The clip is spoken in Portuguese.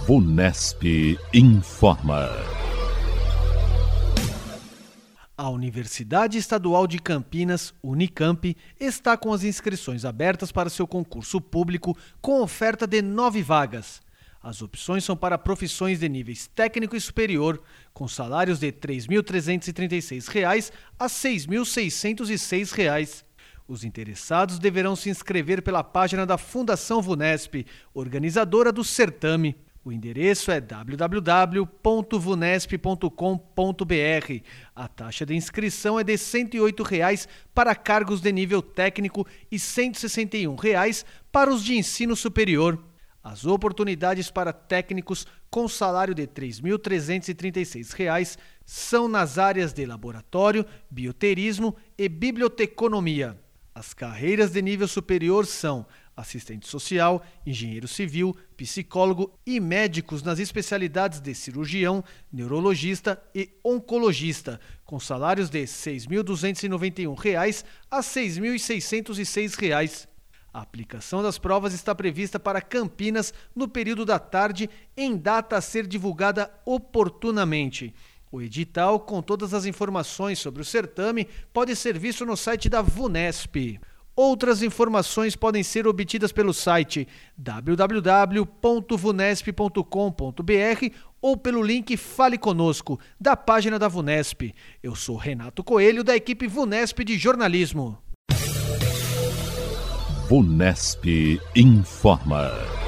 VUNESP informa. A Universidade Estadual de Campinas, Unicamp, está com as inscrições abertas para seu concurso público com oferta de 9 vagas. As opções são para profissões de níveis técnico e superior, com salários de R$ 3.336 a R$ 6.606. Os interessados deverão se inscrever pela página da Fundação VUNESP, organizadora do certame. O endereço é www.vunesp.com.br. A taxa de inscrição é de R$ 108 para cargos de nível técnico e R$ 161 para os de ensino superior. As oportunidades para técnicos com salário de R$ 3.336 são nas áreas de laboratório, bioterismo e biblioteconomia. As carreiras de nível superior são assistente social, engenheiro civil, psicólogo e médicos nas especialidades de cirurgião, neurologista e oncologista, com salários de R$ 6.291 a R$ 6.606. A aplicação das provas está prevista para Campinas no período da tarde, em data a ser divulgada oportunamente. O edital, com todas as informações sobre o certame, pode ser visto no site da VUNESP. Outras informações podem ser obtidas pelo site www.vunesp.com.br ou pelo link Fale Conosco, da página da VUNESP. Eu sou Renato Coelho, da equipe VUNESP de jornalismo. VUNESP informa.